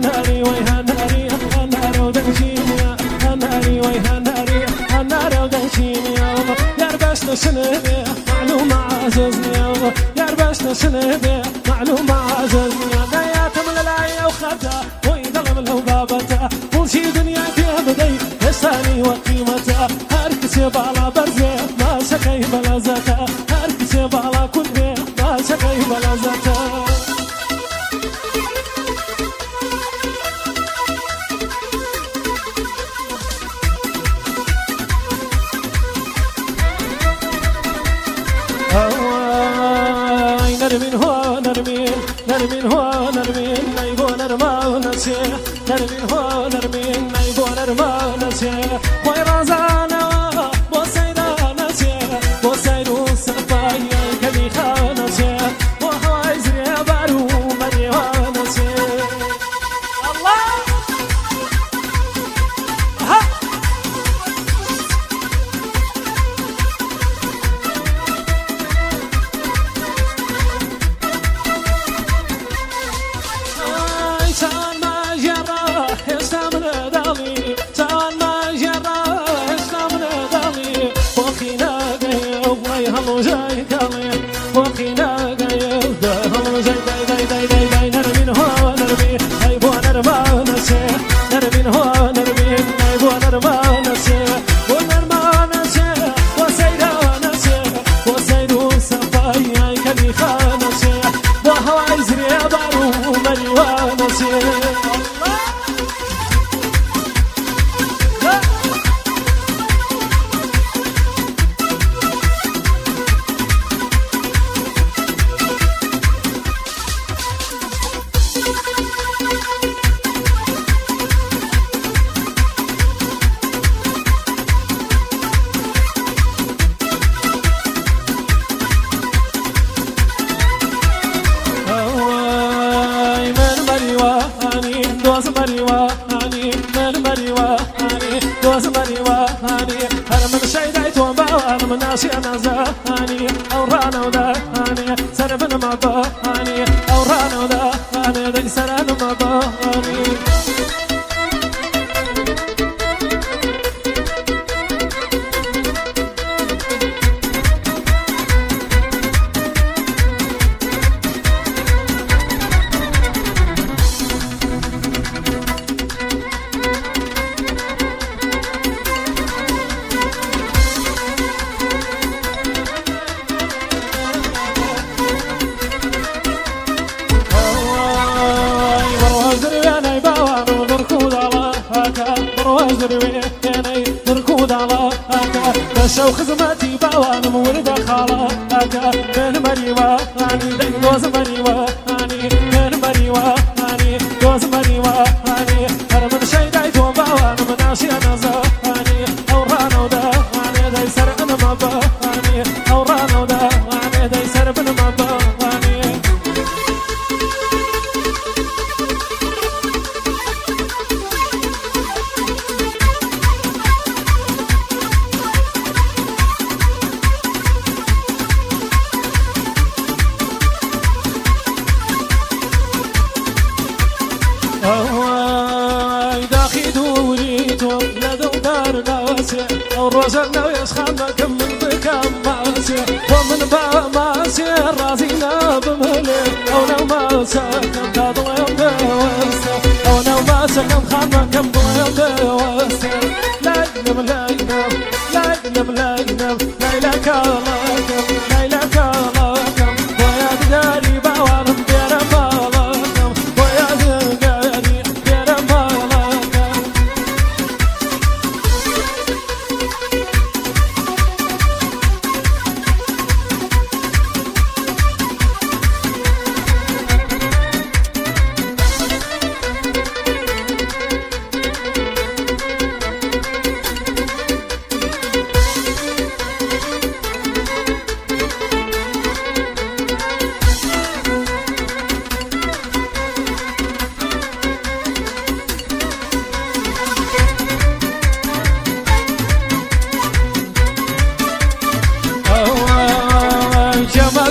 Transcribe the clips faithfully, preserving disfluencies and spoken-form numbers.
هناري ويهناري هناري ودنشينيا هناري ويهناري هناري ودنشينيا يربشنا شنبه معلومة عززني يربشنا شنبه معلومة عززني دايات من العيا وخدها ويظلم له بابتها وشي دنيا فيها بدي يساني وقيمتها هركسي بالا برزي ما سكي بلازتها هركسي بالا كنبي ما سكي بلازتها نرمين هو نرمين نرمين هو نرمين نيبو نرما ونسيه نرمين هو نرمين نيبو نرما ونسيه ويرازانا وسيدا نسيه وسيدو سفايا كمي خانسيه وهواي زري بارو مري ونسيه الله ها سان ما جرى يستمر دالي سان ما جرى يستمر دالي وخينا قيو ويهلو جاي كالي وخينا قيو هلو جاي داي داي داي داي داي نرمين هو نرمين نيبو نرما نسيه نرمين هو نرمين نيبو نرما نسيه ونرما نسيه وسيدا نسيه وسيدو سفايا كمي خانسيه وهواي زري بارو مري ونسيه دوز مريواني من مريواني دوز مريواني أنا من شيدايت وباوان من ناسي أنا زاني أورانا وداني سربنا ما باني أورانا وداني دي سرنا ما باني شو خزمتي باوان مورد خالاكا بين مريواني دوز مريواني بين مريواني دوز مريواني أنا من شيدايت وباوان من ناسي أنا زاني أورانا وداني داي سرقنا ما باني أورانا وداني داي سرقنا ما باني ورزقنا ويسخنا كم من بكم ماسية ومن با ماسية رازينا بمهلك أو لو ما سكن تضيم دوسة أو لو ما سكن خانا كم ضيم دوسة لاينم لاينم لاينم لاينم ليلك لكم ليلك لكم ويا داري باوانم دير مالكم ويا داري دير مالكم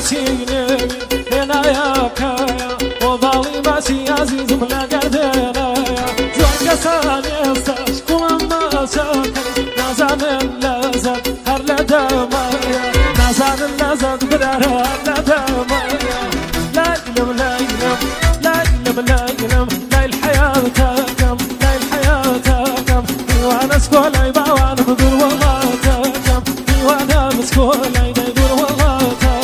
سيني هنا يا كايا وبالي ماسي عزيز ملا قدنا نازان اللذت هر لدمايا نازان اللذت برارا لدمايا لا يلم لا يلم لا يلم لا يلم لا الحياة كم لا الحياة كم وانا سكولي باوانا بدور والله كم وانا مسكولي بدور والله كم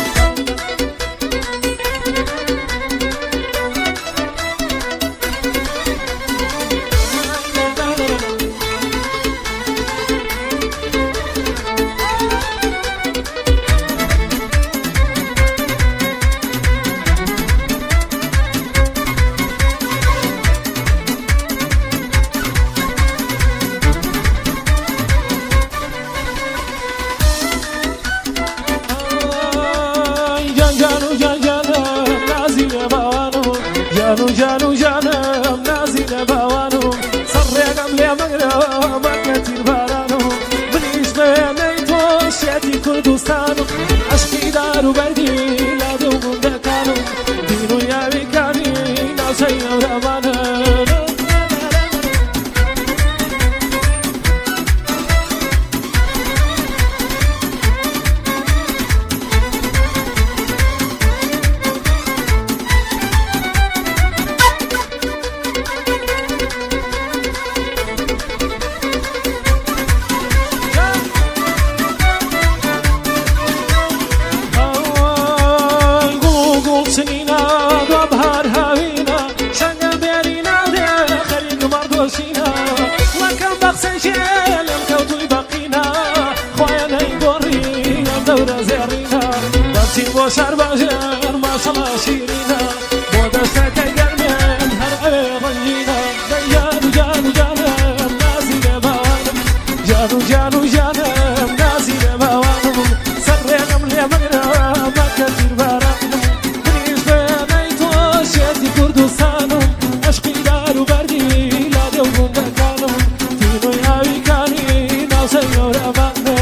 جانو جانو جانم نازل بوانو صري قبل مغرب كتير بارانو بليش بينيتو شيتي كردستانو عشقي دارو بردي لا دوم دكانو دينو يا بكاني ناسي ورمانو سنينا وابهار هاوينا شنق بيرينا ودي خريق مردوشينا وكم بقسي شيل الكوتو يبقينا خويا نيقوري الدورة زيرينا بابتي بوشار باجر ما شاء الله شيرينا بودشنا كيقرمين هرعي ضينا جانو جانو جانم نازل بوانم جانو جانو جانم نازل بوانم سري قملي مغرب ما كتير بارانم كردستانم عشقي دارو بردي لا دوم دكانم دينو يا بكاني ناسي ورمانو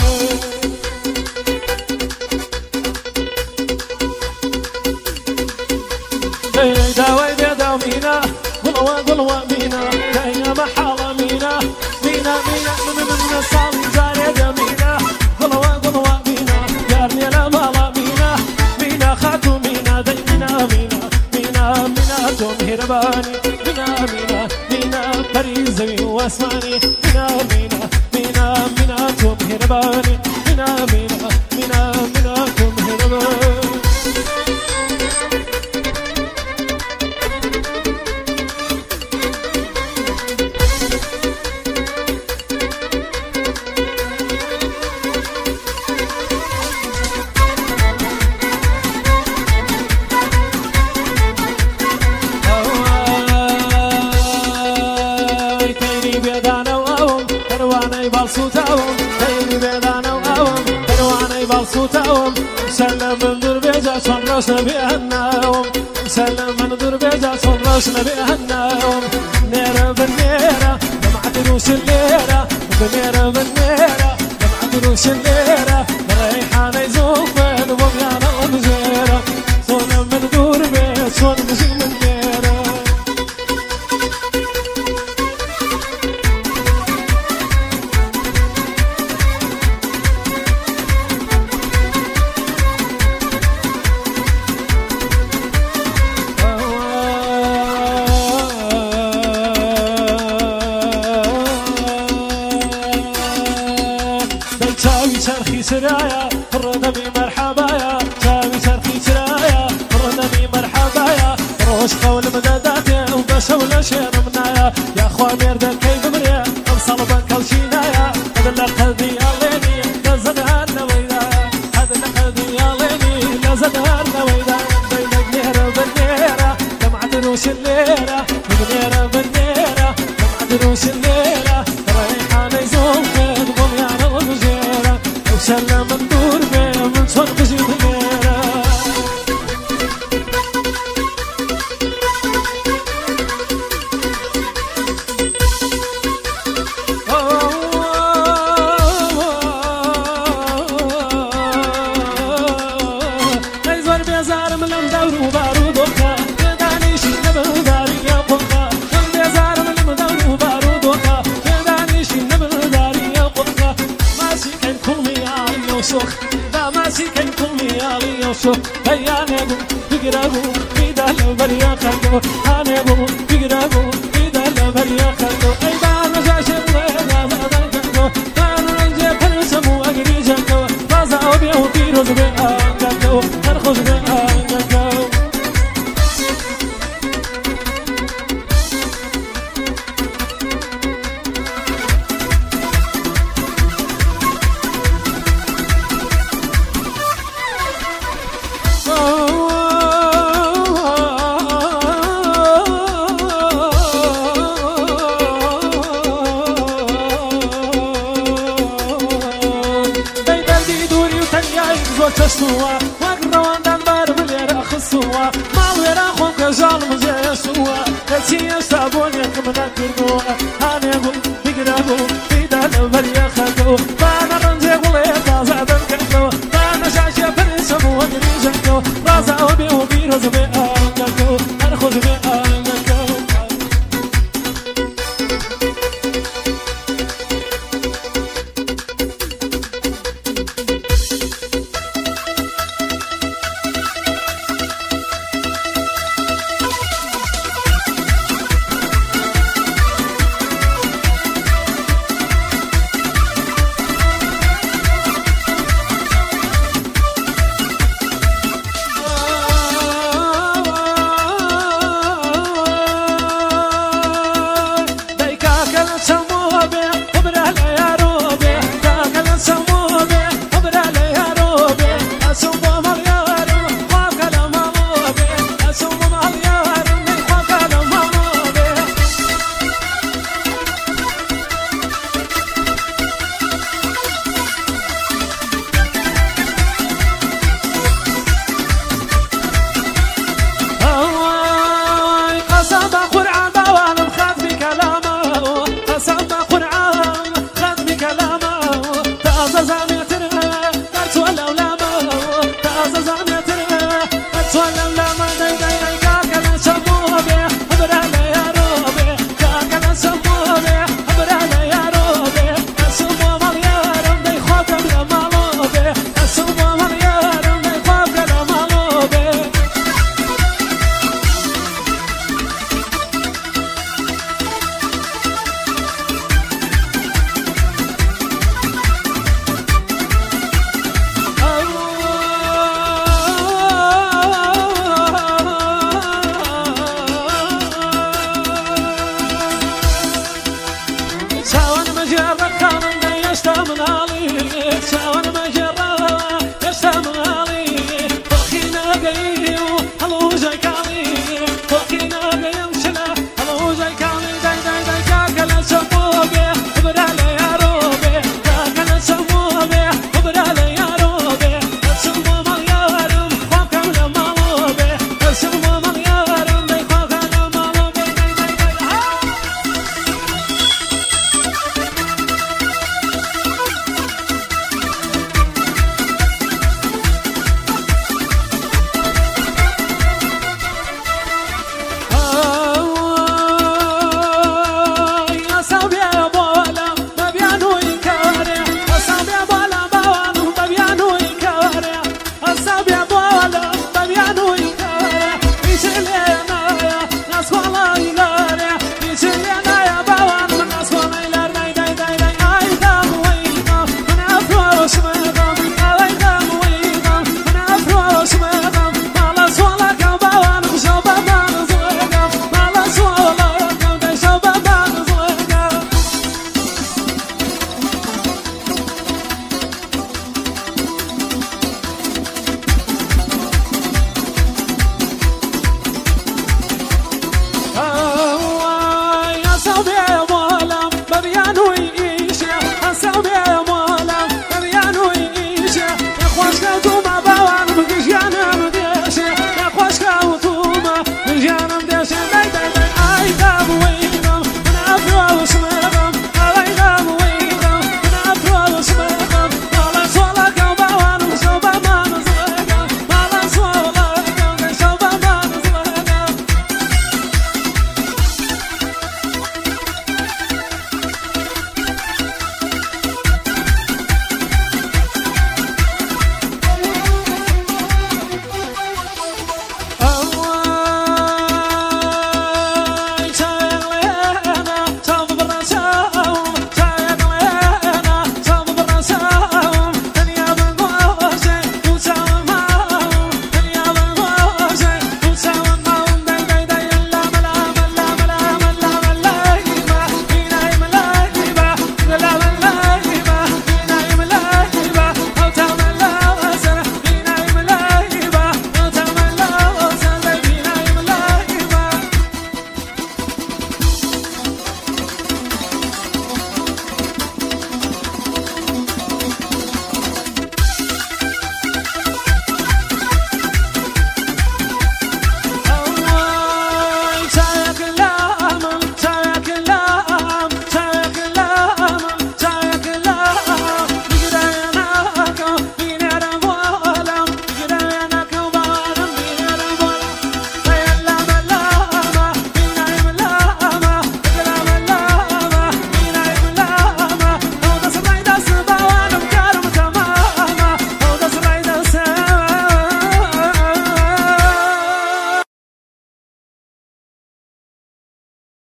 داي داوي بيدا مينا قلوة قلوة مينا داينا محالة مينا مينا مينا من من الصالي زاري مينا قلوة قلوة مينا يارني لمالا مينا مينا خاتو مينا داي مينا مينا مينا توم هرباني مينا مينا مينا بريزوي واسماني مينا مينا مينا مينا توم هرباني مينا مينا مينا مينا توم هرباني صوتهم تيني بيدانا وقاوم كرواني بالصوتهم مسلم من دور بيجا صنرسنا بيهناهم مسلم من دور بيجا صنرسنا بيهناهم نيرة بالنيرة لمعت روش الليرة بنيرة بالنيرة لمعت روش الليرة ريحانة يزوفن وبيانا ومزيرة صون من دور بيت صون مزي من نيرة شرخي سرايا الردمي مرحبايا شاوي شرخي سرايا الردمي مرحبايا روش قول مداداتي وبشول شير منايا يا اخوان يردن كيف مريا امصل بنكلشينايا هذا اللي قلبي ياليني لازد هارنا ويدايا هذا اللي قلبي ياليني لازد هارنا ويدايا بينك نيرة بالنيرة دمعة روش الليرة بنيرة بالنيرة دمعة روش الليرة ريحانة يزوفن وميانا ومجيرة سلم ندور بيه من صوت بجيب غيره نيزور بيزار من المدور وبارودوكا يدانيش نبل داري يقوكا بيزار من المدور وبارودوكا يدانيش نبل داري يقوكا شو هيا نبو بقربو إذا لبريا خلقو هنبو بقربو إذا لبريا خلقو أيضا نجاش الويدا ماذا كنقو كانوا ننجي فرسمو أقري جنقو رازعو بيهو بيروز بيهان كنقو نرخوش بيهان كنقو تسوى وقروان دنبار بلير خصوى ما ويرا خوك ظالم زي سوى تسي يستابون يكمنا كردوى هاني